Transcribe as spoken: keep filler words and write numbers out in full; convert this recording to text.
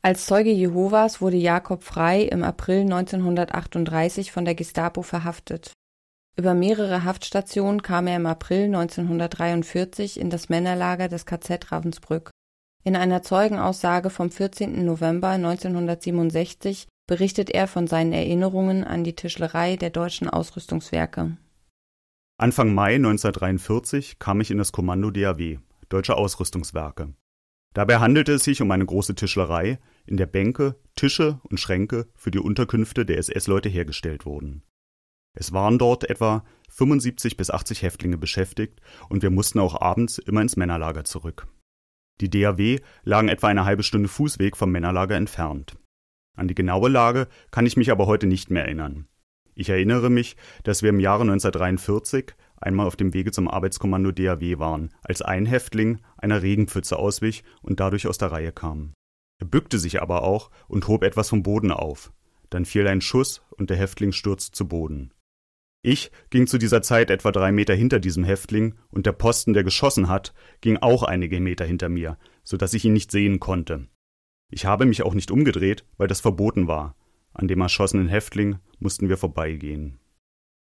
Als Zeuge Jehovas wurde Jakob Frey im April neunzehnhundertachtunddreißig von der Gestapo verhaftet. Über mehrere Haftstationen kam er im April neunzehnhundertdreiundvierzig in das Männerlager des K Z Ravensbrück. In einer Zeugenaussage vom vierzehnten November neunzehnhundertsiebenundsechzig berichtet er von seinen Erinnerungen an die Tischlerei der Deutschen Ausrüstungswerke. Anfang Mai neunzehnhundertdreiundvierzig kam ich in das Kommando D A W, Deutsche Ausrüstungswerke. Dabei handelte es sich um eine große Tischlerei, in der Bänke, Tische und Schränke für die Unterkünfte der S S-Leute hergestellt wurden. Es waren dort etwa fünfundsiebzig bis achtzig Häftlinge beschäftigt und wir mussten auch abends immer ins Männerlager zurück. Die D A W lagen etwa eine halbe Stunde Fußweg vom Männerlager entfernt. An die genaue Lage kann ich mich aber heute nicht mehr erinnern. Ich erinnere mich, dass wir im Jahre neunzehnhundertdreiundvierzig einmal auf dem Wege zum Arbeitskommando D A W waren, als ein Häftling einer Regenpfütze auswich und dadurch aus der Reihe kam. Er bückte sich aber auch und hob etwas vom Boden auf. Dann fiel ein Schuss und der Häftling stürzte zu Boden. Ich ging zu dieser Zeit etwa drei Meter hinter diesem Häftling und der Posten, der geschossen hat, ging auch einige Meter hinter mir, sodass ich ihn nicht sehen konnte. Ich habe mich auch nicht umgedreht, weil das verboten war. An dem erschossenen Häftling mussten wir vorbeigehen.